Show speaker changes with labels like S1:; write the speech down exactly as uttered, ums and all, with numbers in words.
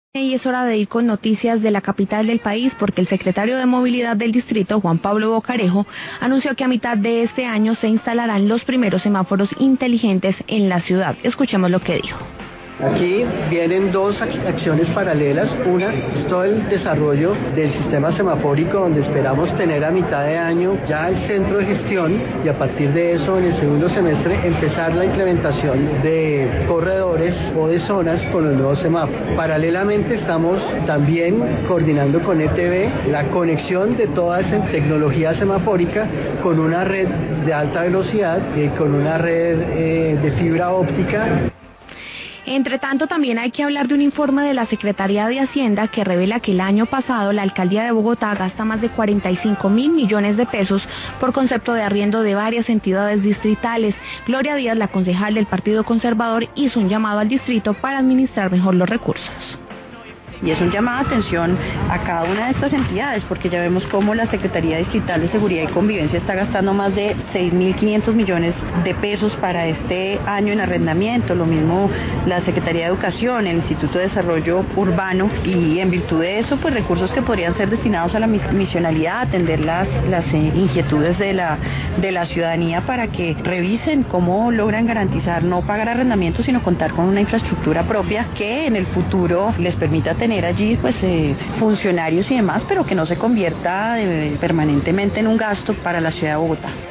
S1: Y es hora de ir con noticias de la capital del país porque el secretario de Movilidad del distrito, Juan Pablo Bocarejo, anunció que a mitad de este año se instalarán los primeros semáforos inteligentes en la ciudad. Escuchemos lo que dijo.
S2: Aquí vienen dos acciones paralelas. Una es todo el desarrollo del sistema semafórico, donde esperamos tener a mitad de año ya el centro de gestión y a partir de eso en el segundo semestre empezar la implementación de corredores o de zonas con los nuevos semáforos. Paralelamente estamos también coordinando con E T V la conexión de toda esa tecnología semafórica con una red de alta velocidad, eh, con una red eh, de fibra óptica.
S1: Entre tanto, también hay que hablar de un informe de la Secretaría de Hacienda que revela que el año pasado la Alcaldía de Bogotá gasta más de cuarenta y cinco mil millones de pesos por concepto de arriendo de varias entidades distritales. Gloria Díaz, la concejal del Partido Conservador, hizo un llamado al distrito para administrar mejor los recursos.
S3: Y es un llamado de atención a cada una de estas entidades, porque ya vemos cómo la Secretaría Distrital de Seguridad y Convivencia está gastando más de seis mil quinientos millones de pesos para este año en arrendamiento, lo mismo la Secretaría de Educación, el Instituto de Desarrollo Urbano, y en virtud de eso, pues recursos que podrían ser destinados a la misionalidad, atender las, las eh, inquietudes de la, de la ciudadanía para que revisen cómo logran garantizar no pagar arrendamiento, sino contar con una infraestructura propia que en el futuro les permita tener tener allí pues eh, funcionarios y demás, pero que no se convierta eh, permanentemente en un gasto para la ciudad de Bogotá.